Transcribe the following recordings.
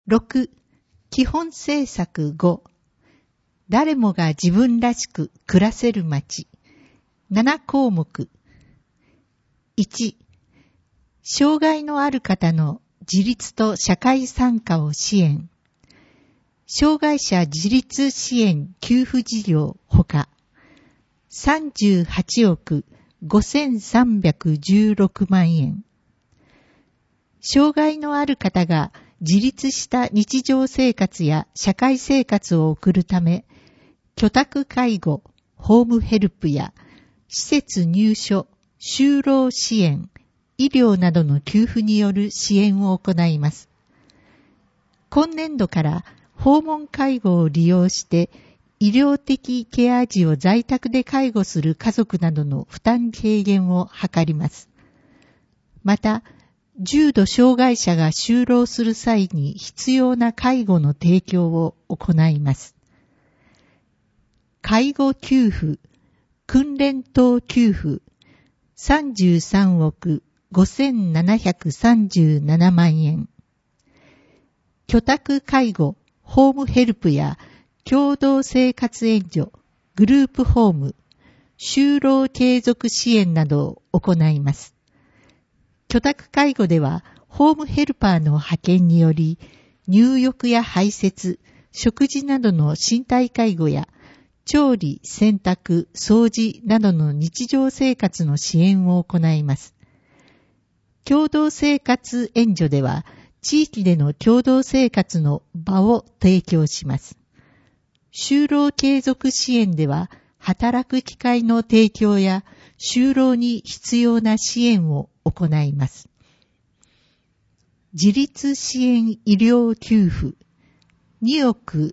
6、基本政策5、誰もが自分らしく暮らせる街。7項目。1、障害のある方の自立と社会参加を支援。障害者自立支援給付事業ほか、38億5316万円。障害のある方が自立した日常生活や社会生活を送るため、居宅介護、ホームヘルプや施設入所、就労支援、医療などの給付による支援を行います。今年度から訪問介護を利用して医療的ケア児を在宅で介護する家族などの負担軽減を図ります。また、重度障害者が就労する際に必要な介護の提供を行います。介護給付、訓練等給付、33億5737万円。居宅介護、ホームヘルプや共同生活援助、グループホーム、就労継続支援などを行います。居宅介護では、ホームヘルパーの派遣により、入浴や排泄、食事などの身体介護や、調理、洗濯、掃除などの日常生活の支援を行います。共同生活援助では、地域での共同生活の場を提供します。就労継続支援では、働く機会の提供や、就労に必要な支援を行います。自立支援医療給付、2億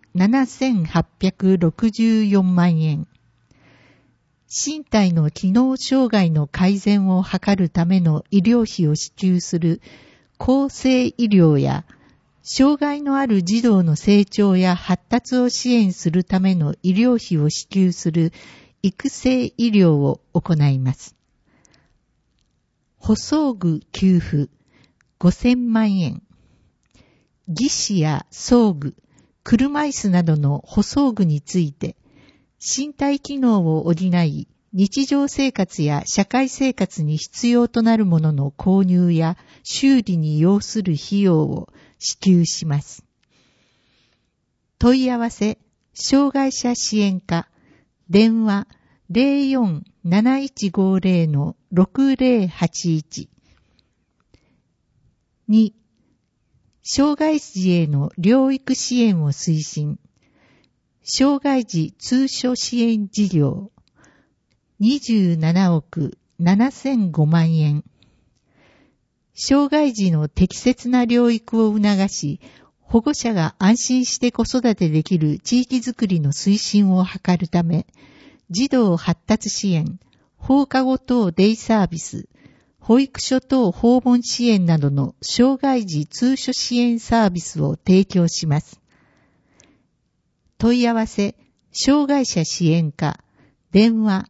7864万円。身体の機能障害の改善を図るための医療費を支給する厚生医療や、障害のある児童の成長や発達を支援するための医療費を支給する育成医療を行います。補装具給付5000万円。義肢や装具、車椅子などの補装具について、身体機能を補い、日常生活や社会生活に必要となるものの購入や修理に要する費用を支給します。問い合わせ、障害者支援課、電話 04-7150-6081。2、障害児への療育支援を推進。障害児通所支援事業。27億7005万円。障害児の適切な療育を促し、保護者が安心して子育てできる地域づくりの推進を図るため、児童発達支援、放課後等デイサービス、保育所等訪問支援などの障害児通所支援サービスを提供します。問い合わせ、障害者支援課、電話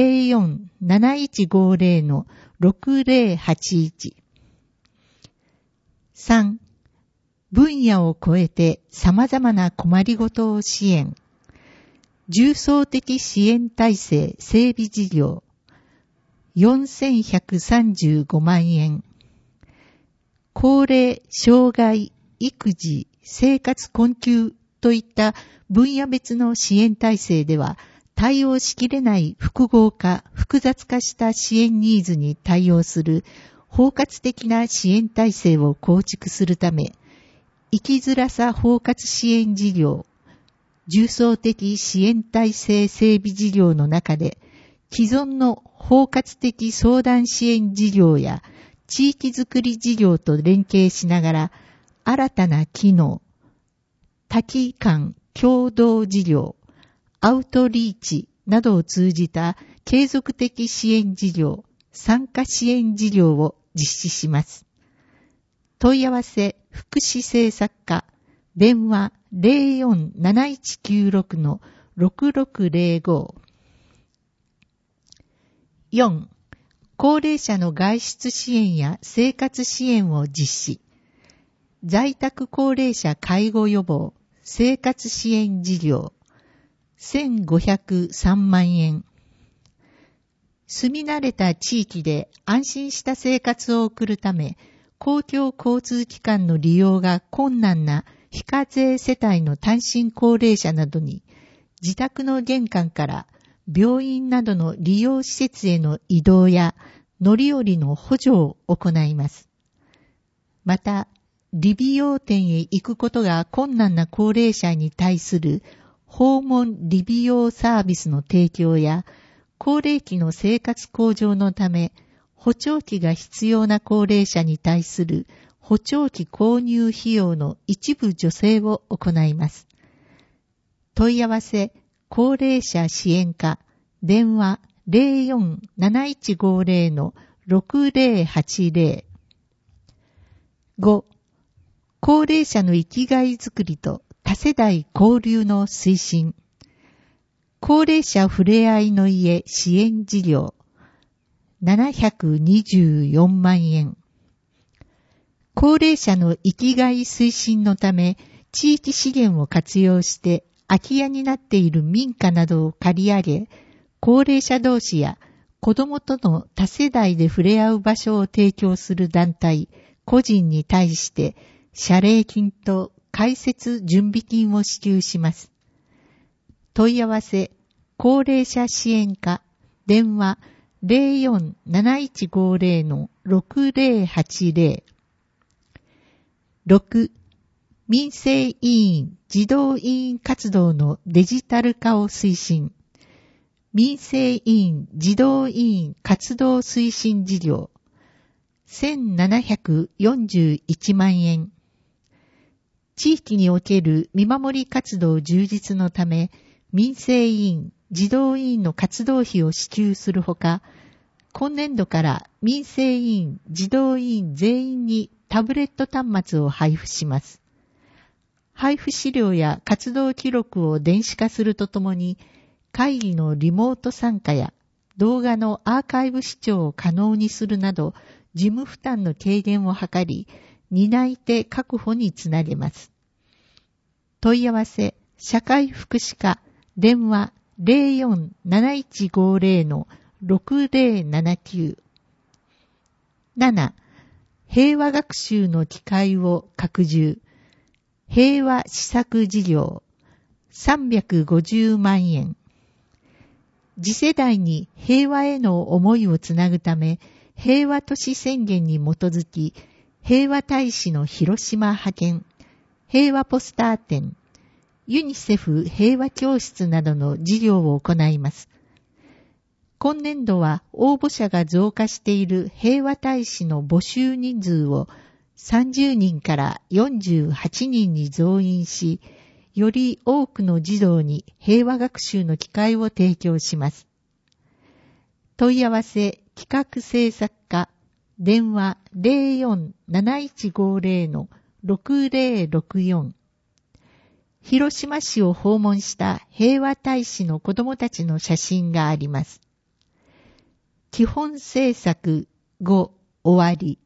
04-7150-6081。3、分野を超えて様々な困りごとを支援。重層的支援体制整備事業。4135万円。高齢、障害、育児、生活困窮といった分野別の支援体制では、対応しきれない複合化、複雑化した支援ニーズに対応する包括的な支援体制を構築するため、生きづらさ包括支援事業、重層的支援体制整備事業の中で、既存の包括的相談支援事業や地域づくり事業と連携しながら、新たな機能、多機関共同事業、アウトリーチなどを通じた継続的支援事業、参加支援事業を実施します。問い合わせ、福祉政策課、電話 04-7196-6605。4、高齢者の外出支援や生活支援を実施。 在宅高齢者介護予防生活支援事業1503万円。住み慣れた地域で安心した生活を送るため、公共交通機関の利用が困難な非課税世帯の単身高齢者などに、自宅の玄関から病院などの利用施設への移動や乗り降りの補助を行います。また、理美容店へ行くことが困難な高齢者に対する訪問理美容サービスの提供や、高齢期の生活向上のため、補聴器が必要な高齢者に対する補聴器購入費用の一部助成を行います。問い合わせ、高齢者支援課、電話 04-7150-6080。5、高齢者の生きがいづくりと多世代交流の推進。高齢者ふれあいの家支援事業724万円。高齢者の生きがい推進のため、地域資源を活用して空き家になっている民家などを借り上げ、高齢者同士や子どもとの多世代で触れ合う場所を提供する団体、個人に対して、謝礼金と開設準備金を支給します。問い合わせ、高齢者支援課、電話 04-7150-6080。6、民生委員児童委員活動のデジタル化を推進。民生委員児童委員活動推進事業1741万円。地域における見守り活動充実のため、民生委員児童委員の活動費を支給するほか、今年度から民生委員児童委員全員にタブレット端末を配布します。配布資料や活動記録を電子化するとともに、会議のリモート参加や動画のアーカイブ視聴を可能にするなど、事務負担の軽減を図り、担い手確保につなげます。問い合わせ、社会福祉課、電話 04-7150-6079。7、平和学習の機会を拡充。平和施策事業350万円。次世代に平和への思いをつなぐため、平和都市宣言に基づき、平和大使の広島派遣、平和ポスター展、ユニセフ平和教室などの事業を行います。今年度は応募者が増加している平和大使の募集人数を30人から48人に増員し、より多くの児童に平和学習の機会を提供します。問い合わせ企画制作課、電話 04-7150-6064。広島市を訪問した平和大使の子どもたちの写真があります。基本政策5終わり。